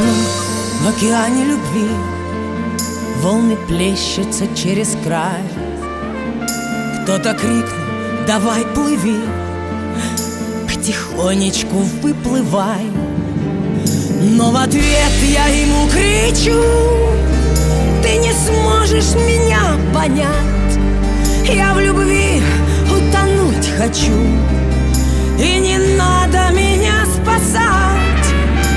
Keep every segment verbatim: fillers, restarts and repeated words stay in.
тону в океане любви, волны плещутся через край. Кто-то крикнул: давай плыви, потихонечку выплывай. Но в ответ я ему кричу: ты не сможешь меня понять. Я в любви утонуть хочу, и не надо меня спасать.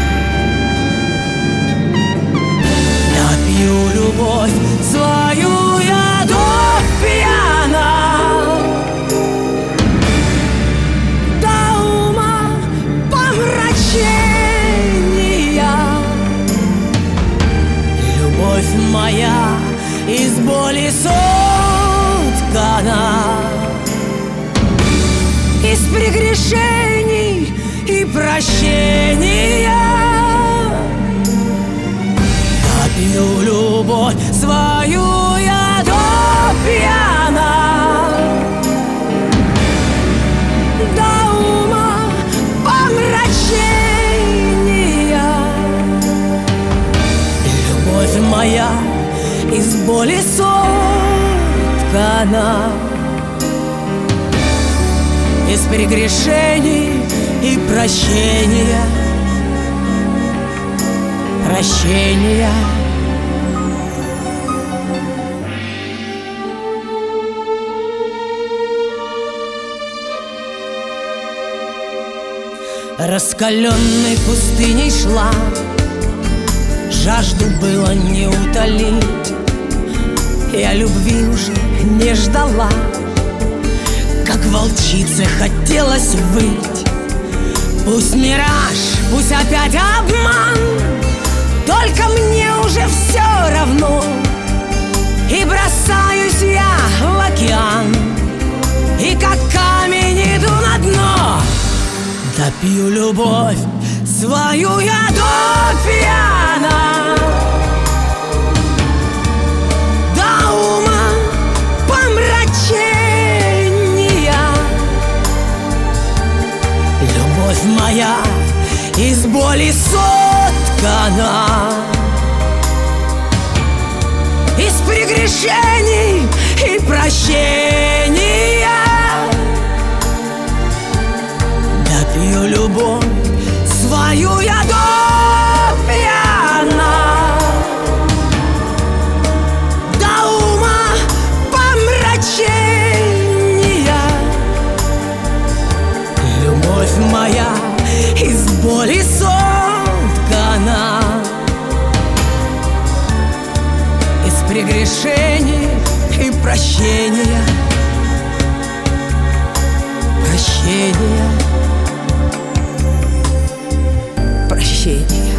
Я пью любовь свою, я до пьяна, до ума помрачения. Любовь моя из боли соткана, из прегрешений и прощения. Я пью любовь свою, я до пьяна, до ума помрачения. Любовь моя из боли соткана, из прегрешений и прощения. Прощения. Раскаленной пустыней шла, жажду было не утолить. Я любви уже не ждала, как волчице хотелось выть. Пусть мираж, пусть опять обман, только мне уже все равно. И бросаюсь я в океан, и как камень иду на дно. Допью любовь свою я до пьяна, до ума помрачения. Любовь моя из боли соткана, из прегрешений и прощения. Допью любовь свою я до пьяна, до ума помрачения. Любовь моя из боли соткана, из прегрешений и прощения. Прощения. Прощения.